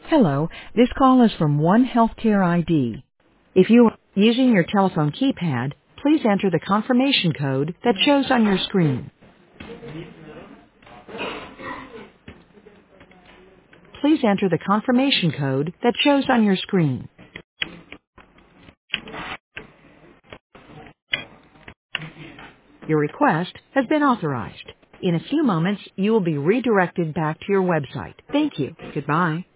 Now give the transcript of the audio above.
Hello, this call is from One Healthcare ID. If you are using your telephone keypad, please enter the confirmation code that shows on your screen. Please enter the confirmation code that shows on your screen. Your request has been authorized. In a few moments, you will be redirected back to your website. Thank you. Goodbye.